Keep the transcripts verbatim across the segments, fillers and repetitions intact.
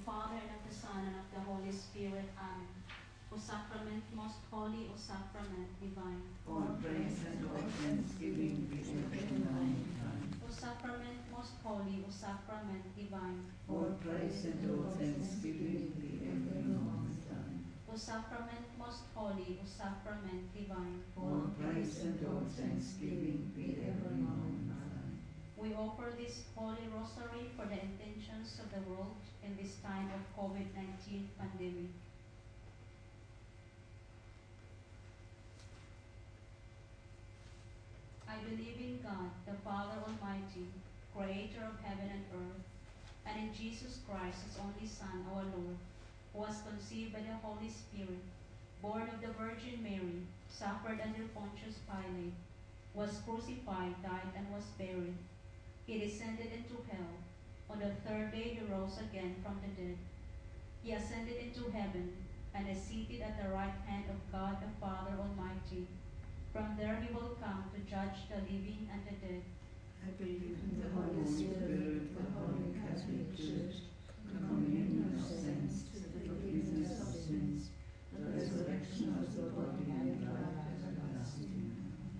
Father, and of the Son, and of the Holy Spirit. Amen. O sacrament most holy, O sacrament divine. All praise and all thanksgiving be ever and amen. O sacrament most holy, O sacrament divine. All praise and all thanksgiving be ever and amen. O sacrament most holy, O sacrament divine. All praise and all thanksgiving be ever and amen. We offer this Holy Rosary for the intentions of the world in this time of COVID nineteen pandemic. I believe in God, the Father Almighty, creator of heaven and earth, and in Jesus Christ, his only Son, our Lord, who was conceived by the Holy Spirit, born of the Virgin Mary, suffered under Pontius Pilate, was crucified, died, and was buried. He descended into hell. On the third day he rose again from the dead. He ascended into heaven and is seated at the right hand of God the Father Almighty. From there he will come to judge the living and the dead. I believe in the Holy Spirit, the Holy Catholic Church, the communion of saints, the forgiveness of sins, the resurrection of the body, and life everlasting.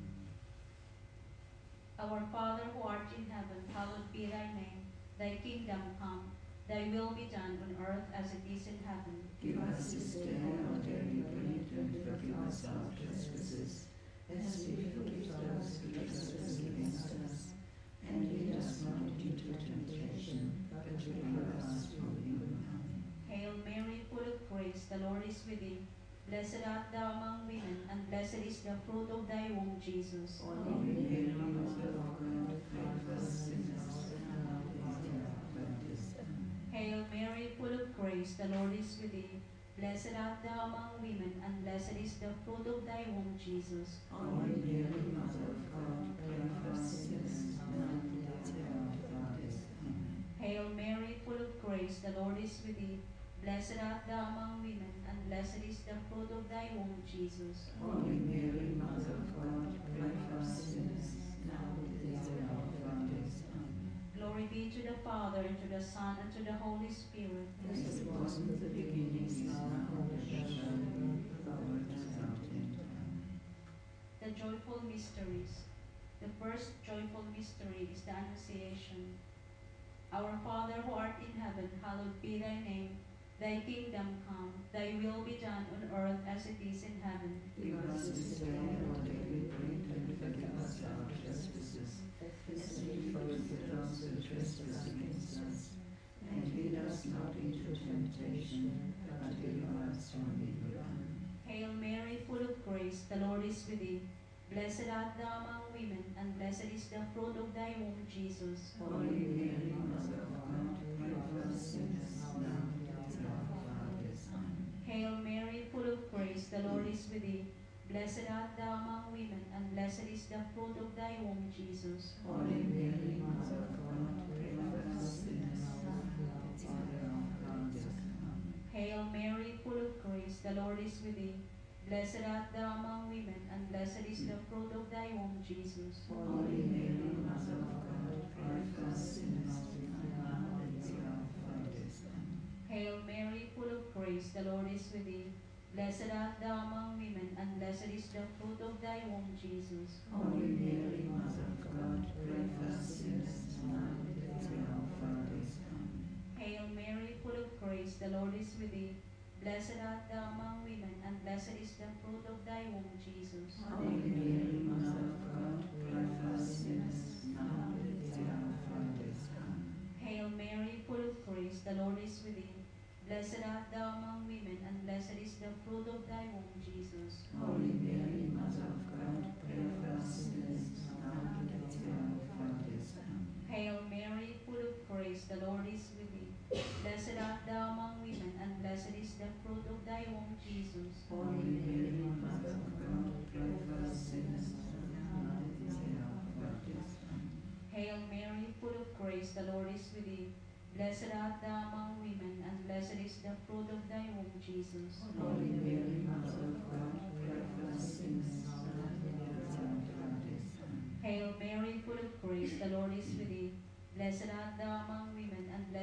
Our Father who art in heaven, hallowed be thy name. Thy kingdom come, thy will be done on earth as it is in heaven. Give us this day our daily bread, and forgive us our trespasses, as we forgive those who trespass against us. And lead us not into temptation, but deliver us from evil. Amen. Hail Mary, full of grace, the Lord is with thee. Blessed art thou among women, and blessed is the fruit of thy womb, Jesus. Holy Mary, Mother of God, pray for us sinners, now and at the hour of our death. Amen. Hail Mary, full of grace, the Lord is with thee. Blessed art thou among women, and blessed is the fruit of thy womb, Jesus. Holy Mary, Mother of God, pray for us sinners, now and at the hour of our death. Amen. Hail Mary, full of grace, the Lord is with thee. Blessed art thou among women, and blessed is the fruit of thy womb, Jesus. Holy Mary, Mother of God, pray for us sinners, now and at the hour of our death. Amen. Glory be to the Father, and to the Son, and to the Holy Spirit. As it was in the beginning, is now, and ever shall be, world without end. Amen. The joyful mysteries. The first joyful mystery is the Annunciation. Our Father who art in heaven, hallowed be thy name. Thy kingdom come, thy will be done on earth as it is in heaven. Give us this day our daily bread, and forgive us our trespasses, as we forgive those who trespass against us. And lead us not into temptation, but deliver us from evil. Amen. Hail Mary, full of grace, the Lord is with thee. Blessed art thou among women, and blessed is the fruit of thy womb, Jesus. Holy Mary, Mother of God, pray for us sinners, now and at the hour of our death. Amen. Hail Mary, full of grace, the Lord is with thee. Blessed art thou among women, and blessed is the fruit of thy womb, Jesus. Holy Mary, Mother of God, pray for us sinners, now and at the hour of our death. Amen. Hail Mary, full of grace, the Lord is with thee. Blessed art thou among women, and blessed is the fruit of thy womb, Jesus. Holy Mary, Mother of God, pray for us sinners, now and at the hour of our death. Amen. Hail Mary, full of grace, the Lord is with thee. Blessed art thou among women, and blessed is the fruit of thy womb, Jesus. Holy Mary, Mother of God, pray for us sinners, now and at the hour of our death. Amen. Hail Mary, full of grace, the Lord is with thee. Blessed art thou among women, and blessed is the fruit of thy womb, Jesus. Holy Mary, Mother of God, pray for us sinners, now and at the hour of our death. Amen. Hail Mary, full of grace, the Lord is with thee. Blessed art thou among women, and blessed is the fruit of thy womb, Jesus. Holy Mary, Mother of God, pray for us sinners, now and at the hour of our death. Amen. Hail Mary, full of grace, the Lord is with thee. Blessed art thou among women, and blessed is the fruit of thy womb, Jesus. Holy Mary, Mother of God, pray for us sinners, now and at the hour of our death. Amen. Hail Mary, full of grace, the Lord is with thee. Blessed art thou among women, and blessed is the fruit of thy womb, Jesus. Holy Mary, Mother of God, pray for us sinners, now and at the hour of our death. Amen. Hail Mary, full of grace, the Lord is with thee. Blessed art thou among women, and blessed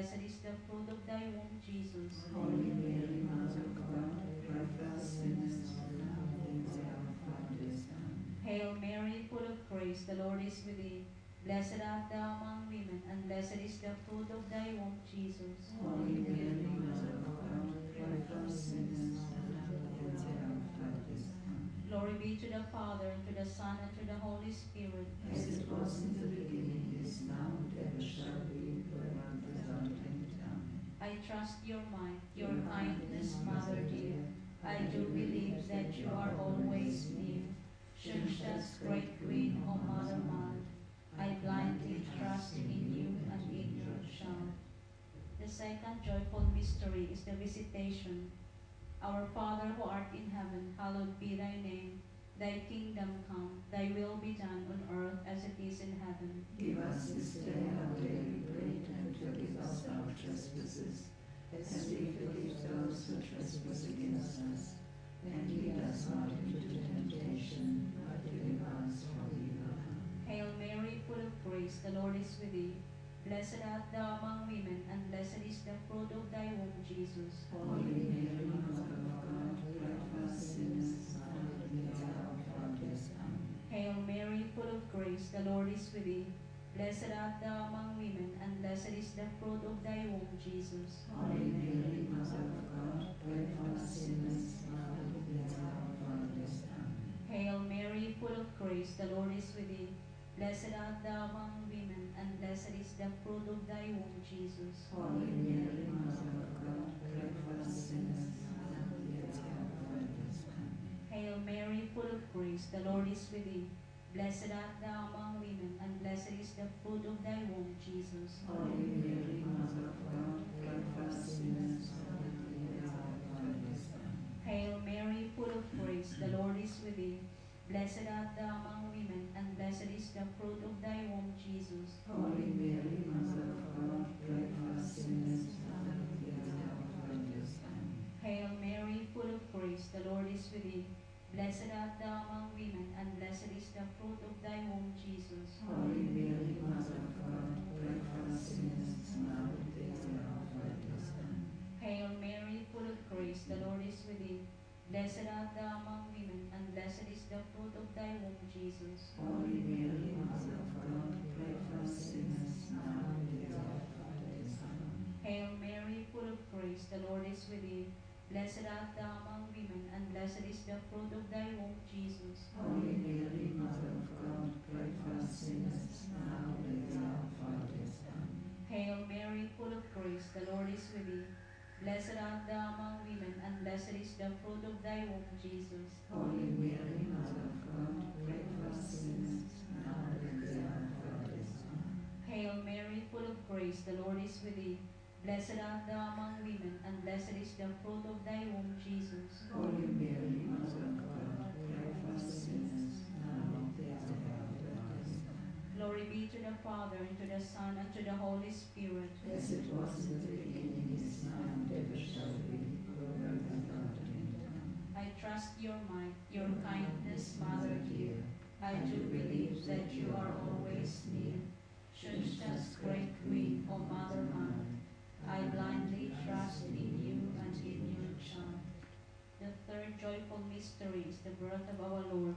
blessed is the fruit of thy womb, Jesus. Holy Mary, Mother of God, pray for us sinners, now and at the hour of our death. Amen. Hail Mary, full of grace, the Lord is with thee. Blessed art thou among women, and blessed is the fruit of thy womb, Jesus. Holy Mary, Mother of God, pray for us sinners, now and at the hour of our death. Amen. Glory be to the Father, and to the Son, and to the Holy Spirit. As it was in the beginning, is now, and ever shall be, world without end. Amen. I trust your might, your kindness, Mother dear. I do believe that you are always near. Schuster's great Queen, O Mother mild, I blindly trust in you and in your child. The second joyful mystery is the visitation. Our Father who art in heaven, hallowed be thy name. Thy kingdom come, thy will be done on earth as it is in heaven. Give us this day our daily bread, and forgive us our trespasses, as we forgive those who trespass against us. And lead us not into temptation, but deliver us from evil. Hail Mary, full of grace, the Lord is with thee. Blessed art thou among women, and blessed is the fruit of thy womb, Jesus. Holy Mary, Mother of God, pray for us sinners, now and at the hour of our death. Amen. Hail Mary, full of grace, the Lord is with thee. Blessed art thou among women, and blessed is the fruit of thy womb, Jesus. Holy Mary, Mother of God, pray for us sinners, now and at the hour of our death. Amen. Hail Mary, full of grace, the Lord is with thee. Blessed art thou among women, and blessed is the fruit of thy womb, Jesus. Holy Mary, Mother of God, pray for us sinners, now and at the hour of our death. Amen. Hail Mary, full of grace, the Lord is with thee. Blessed art thou among women, and blessed is the fruit of thy womb, Jesus. Holy Mary, Mother of God, pray for us sinners, now and at the hour of our death. Amen. Hail Mary, full of grace, the Lord is with thee. Blessed art thou among women, and blessed is the fruit of thy womb, Jesus. Holy Mary, Mother of God, pray for us sinners, now and at the hour of our death. Amen. Hail Mary, full of grace, the Lord is with thee. Blessed art thou among women, and blessed is the fruit of thy womb, Jesus. Holy Mary, Mother of God, pray for us sinners, now and at the hour of our death. Amen. Hail Mary, full of grace, the Lord is with thee. Blessed art thou among women, and blessed is the fruit of thy womb, Jesus. Holy Mary, Mother of God, pray for us sinners, now and at the hour of our death. Amen. Hail Mary, full of grace, the Lord is with thee. Blessed art thou among women, and blessed is the fruit of thy womb, Jesus. Holy Mary, Mother of God, pray for us sinners, now and at the hour of our death. Amen. Hail Mary, full of grace, the Lord is with thee. Blessed art thou among women, and blessed is the fruit of thy womb, Jesus. Holy Mary, Mother of God, pray for us sinners, now and at the hour of our death. Amen. Hail Mary, full of grace, the Lord is with thee. Blessed art thou among women, and blessed is the fruit of thy womb, Jesus. Holy Mary, Mother of God, pray for us sinners, now and at the hour of our death. Amen. Glory be to the Father, and to the Son, and to the Holy Spirit. As it was in the beginning, is now, and ever shall be, world without end. Amen. I trust your might, your kindness, Mother dear. I do believe that you are always near. Schuster's great Queen, O Mother mild, I blindly trust in you and in your child. The third joyful mystery is the birth of our Lord.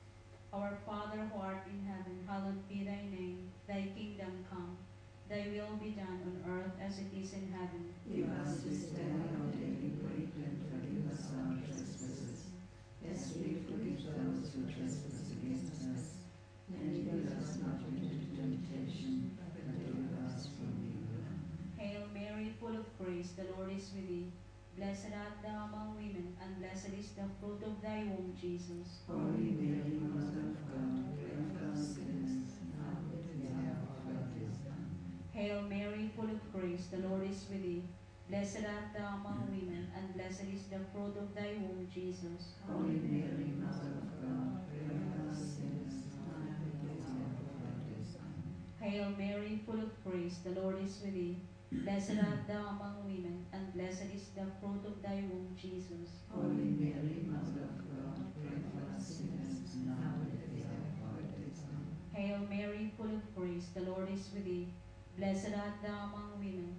Our Father who art in heaven, hallowed be thy name. Thy kingdom come, thy will be done on earth as it is in heaven. Give us this day our daily bread, and forgive us our trespasses, as we forgive those who trespass against us. And lead us not into temptation, but deliver us from evil. Amen. Hail Mary, full of grace, the Lord is with thee. Blessed art thou among women, and blessed is the fruit of thy womb, Jesus. Holy Mary, Mother of God, pray for us sinners, now and at the hour of our death. Amen. Hail Mary, full of grace, the Lord is with thee. Blessed art thou among women, and blessed is the fruit of thy womb, Jesus. Holy Mary, Mother of God, pray for us sinners, now and at the hour of our death. Amen. Hail Mary, full of grace, the Lord is with thee. Blessed art thou among women, and blessed is the fruit of thy womb, Jesus. Holy Mary, Mother of God, pray for us sinners, now and at the hour of our death. Amen. Hail Mary, full of grace, the Lord is with thee. Blessed art thou among women, and blessed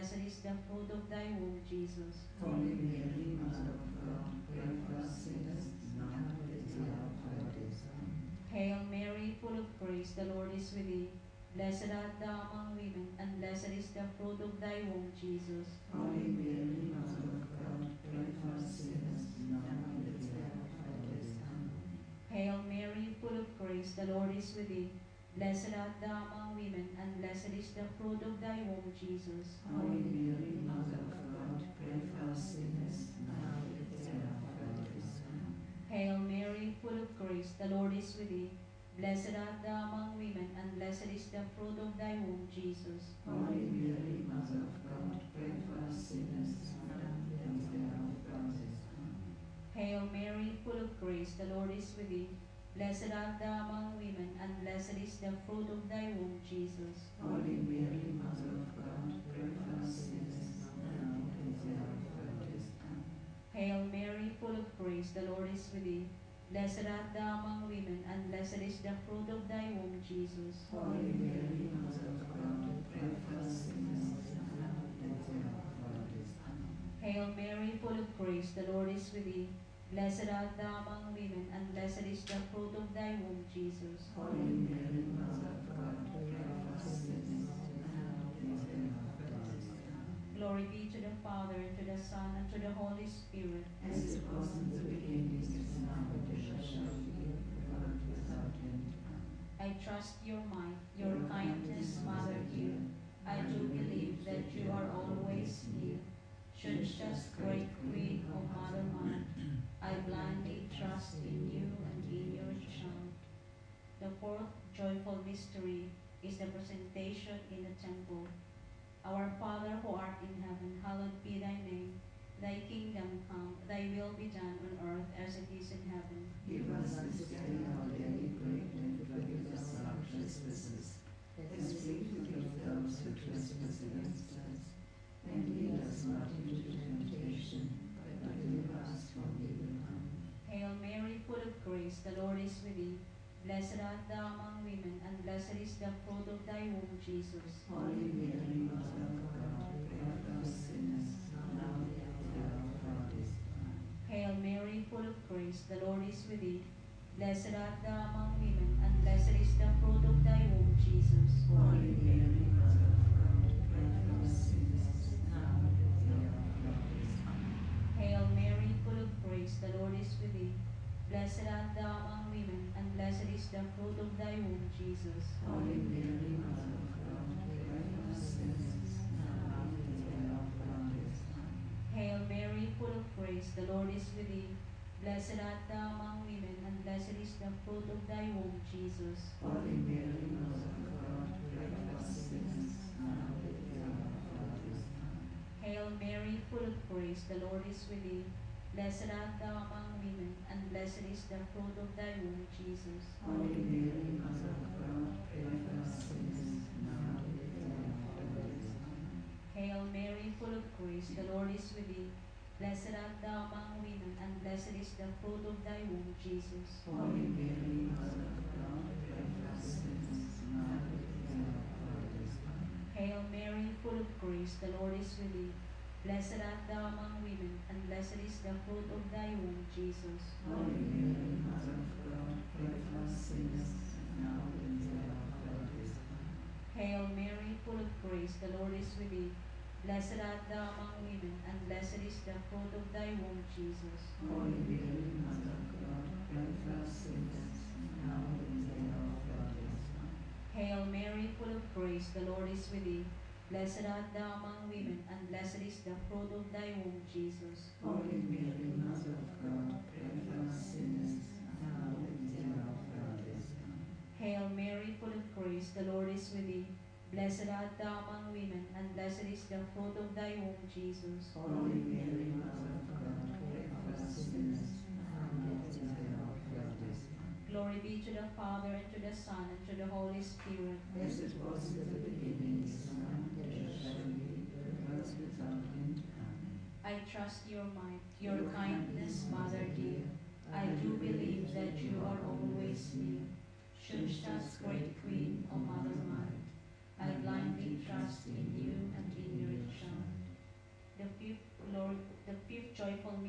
blessed is the fruit of thy womb, Jesus. Holy Mary, Mother of God, pray for us sinners, now and at the hour of our death. Amen. Hail Mary, full of grace, the Lord is with thee. Blessed art thou among women, and blessed is the fruit of thy womb, Jesus. Holy Mary, Mother of God, pray for us sinners, now and at the hour of our death. Amen. Hail Mary, full of grace, the Lord is with thee. Blessed art thou among women, and blessed is the fruit of thy womb, Jesus. Holy Mary, Mother of God, pray for us sinners, now and at the hour of our death. Amen. Hail Mary, full of grace, the Lord is with thee. Blessed art thou among women, and blessed is the fruit of thy womb, Jesus. Holy Mary, Mother of God, pray for us sinners, now and at the hour of our death. Amen. Hail Mary, full of grace, the Lord is with thee. Blessed art thou among women, and blessed is the fruit of thy womb, Jesus. Holy Mary, Mother of God, pray for us sinners, now and at the hour of our death. Amen. Hail Mary, full of grace, the Lord is with thee. Blessed art thou among women, and blessed is the fruit of thy womb, Jesus. Holy Mary, Mother of God, pray for us sinners, now and at the hour of our death. Amen. Hail Mary, full of grace, the Lord is with thee. Blessed art thou among women, and blessed is the fruit of thy womb, Jesus. Holy Mary, Mother of God, pray for us sinners, now and at the hour of our death. Amen. Glory be to the Father, and to the Son, and to the Holy Spirit. As it was in the beginning, is now, and ever shall be, world without end. Amen. I trust your might, your kindness, Mother dear. I do believe that you are always near. Church's great Queen, O Mother mine, I blindly trust in you and in your child. The fourth joyful mystery is the presentation in the temple. Our Father who art in heaven, hallowed be thy name. Thy kingdom come, thy will be done on earth as it is in heaven. Give us this day our daily bread, and forgive us our trespasses, as we forgive those who trespass against us. And lead us not into temptation, but deliver us from evil. Amen. Hail Mary, full of grace, the Lord is with thee. Blessed art thou among women, and blessed is the fruit of thy womb, Jesus. Holy Mary, Mother of God, pray for us sinners, now and at the hour of our death. Amen. Hail Mary, full of grace, the Lord is with thee. Blessed art thou among women, and blessed is the fruit of thy womb, Jesus. Holy Mary, Mother of God, pray for us sinners, now and at the hour of our death. Amen. Hail Mary, full of grace, the Lord is with thee. Blessed art thou among women, and blessed is the fruit of thy womb, Jesus. Holy Mary, Mother of God, pray for us sinners, now and at the hour of our death. Amen. Hail Mary, full of grace, the Lord is with thee. Blessed art thou among women, and blessed is the fruit of thy womb, Jesus. Holy Mary, Mother of God, pray for us sinners, now and at the hour of our death. Amen. Hail Mary, full of grace, the Lord is with thee. Blessed art thou among women, and blessed is the fruit of thy womb, Jesus. Holy Mary, Mother of God, pray for us sinners, now and at the hour of our death. Amen. Hail Mary, full of grace, the Lord is with thee. Blessed art thou among women, and blessed is the fruit of thy womb, Jesus. Holy Mary, Mother of God, pray for us sinners, now and at the hour of our death. Amen. Hail Mary, full of grace, the Lord is with thee. Blessed art thou among women, and blessed is the fruit of thy womb, Jesus. Holy Mary, Mother of God, pray for us sinners, now and at the hour of our death. Amen. Hail Mary, full of grace, the Lord is with thee. Blessed art thou among women, and blessed is the fruit of thy womb, Jesus. Holy Mary, Mother of God, pray for us sinners, now and at the hour of our death. Amen. Hail Mary, full of grace, the Lord is with thee. Blessed art thou among women, and blessed is the fruit of thy womb, Jesus. Holy Mary, Mother of God, pray for us sinners, now and at the hour of our death. Amen. Hail Mary, full of grace, the Lord is with thee. Blessed art thou among women, and blessed is the fruit of thy womb, Jesus. Holy Mary, Mother of God, pray for us sinners, now and at the hour of our death. Amen. Glory be to the Father, and to the Son, and to the Holy Spirit. As it was in the beginning, is now and ever shall be, world without end. Amen. I trust your might, your kindness, Mother dear. I do believe that you are always near. Church's great Queen, O Mother mine, I blindly trust in you and in your child.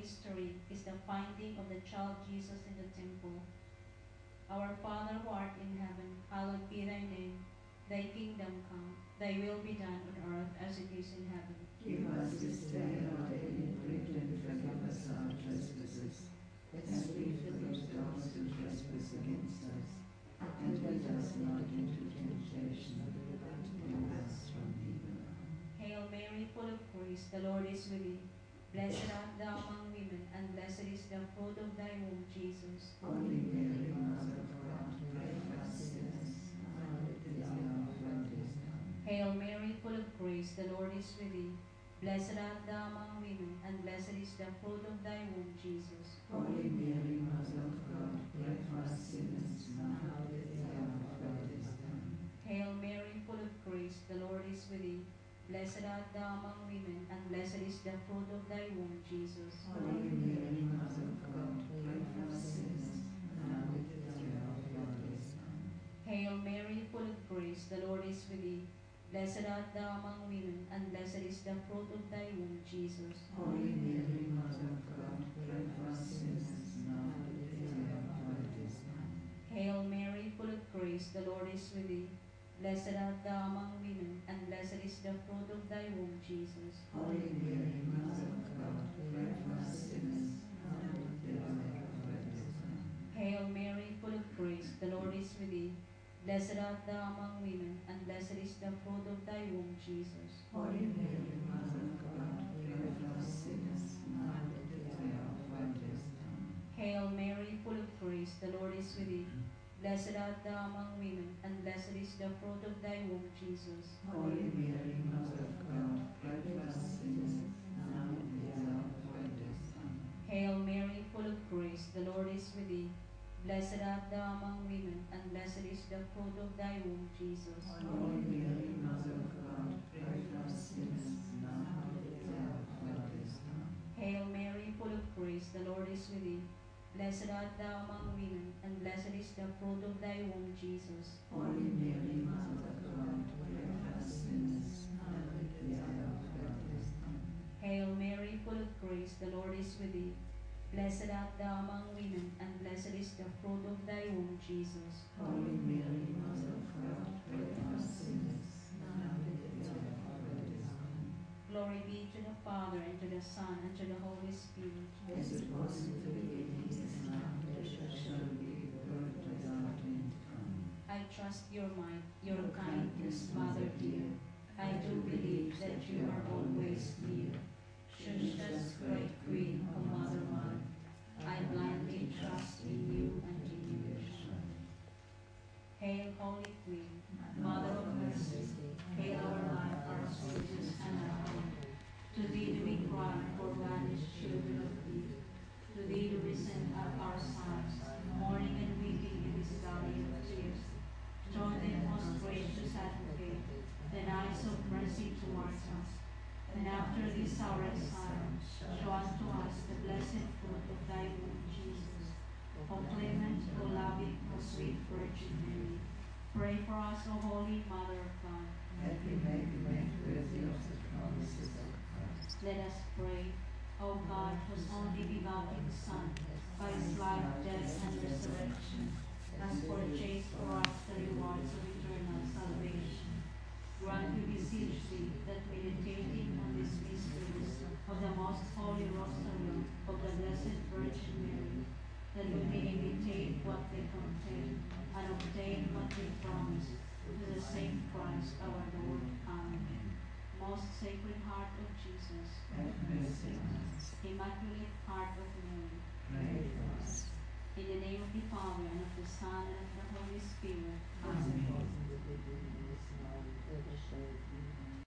mystery is the finding of the child Jesus in the temple. Our Father who art in heaven, hallowed be thy name. Thy kingdom come, thy will be done on earth as it is in heaven. Give us this day our daily bread, and forgive us our trespasses, as we forgive those who trespass against us. And lead us not into temptation, but deliver us from evil. Hail Mary, full of grace, the Lord is with thee. Blessed art thou among women, and blessed is the fruit of thy womb, Jesus. Holy Mary, Mother of God, pray for us sinners, now and at the hour of our death. Hail Mary, full of grace, the Lord is with thee. Blessed art thou among women, and blessed is the fruit of thy womb, Jesus. Holy Mary, Mother of God, pray for us sinners, now and at the hour of our death. Hail Mary, full of grace, the Lord is with thee. Blessed art thou among women, and blessed is the fruit of thy womb, Jesus. Holy Mary, Mother of God, pray for us sinners, now and at the hour of our death. Hail Mary, full of grace, the Lord is with thee. Blessed art thou among women, and blessed is the fruit of thy womb, Jesus. Holy Mary, Mother of God, pray for us sinners, now and at the hour of our death. Hail Mary, full of grace, the Lord is with thee. Blessed art thou among women, and blessed is the fruit of thy womb, Jesus. Holy Mary, Mother of God, pray for us sinners, now and at the hour of our death. Hail Mary, full of grace, the Lord is with thee. Blessed art thou among women, and blessed is the fruit of thy womb, Jesus. Holy Mary, Mother of God, pray for us sinners, now and at the hour of our death. Hail Mary, full of grace, the Lord is with thee. Blessed art thou among women, and blessed is the fruit of thy womb, Jesus. Holy Mary, Mother of God, pray for us sinners, now and at the hour of our death. Hail Mary, full of grace, the Lord is with thee. Blessed art thou among women, and blessed is the fruit of thy womb, Jesus. Holy Mary, Mother of God, pray for us sinners, now and at the hour of our death. Hail Mary, full of grace, the Lord is with thee. Blessed art thou among women, and blessed is the fruit of thy womb, Jesus. Holy Mary, Mother of God, pray for us sinners, now and at the hour of our death. Hail Mary, full of grace, the Lord is with thee. Blessed art thou among women, and blessed is the fruit of thy womb, Jesus. Holy Mary, Mother of God, pray for us sinners, now and at the hour of our death. Glory be to the Father, and to the Son, and to the Holy Spirit. As it was in the beginning, is now, and ever shall be, world without end. Amen. I trust your might, your kindness, Mother dear. I do believe that you are always near. Shushas, great Queen, O Mother Mine, I blindly trust in you and in you shine. Hail, Holy Queen, Mother of Mercy, hail our life, our sweetness, and our hope. To thee do we cry, poor banished children of Eve. To thee do we send up our sighs, mourning and weeping in this valley of tears. Turn then, most gracious Advocate, thine eyes of mercy towards us, and after this our exile, show unto us the blessed fruit of thy womb, Jesus. O clement, O loving, O sweet Virgin Mary, pray for us, O Holy Mother of God. That we may be made worthy of the promises of Christ. Let us pray. O God, whose only begotten Son, by his life, death, and resurrection, has purchased for us the rewards of eternal salvation, grant, we beseech thee, that meditating on these mysteries of the most holy Rosary of the Blessed Virgin Mary, that we may imitate what they contain and obtain what they promise, through the same Christ our Lord. Amen. Most Sacred Heart of Jesus, Have mercy on us. Immaculate Heart of Mary, Pray for us. in the name of the Father, and of the Son, and of the Holy Spirit. Amen.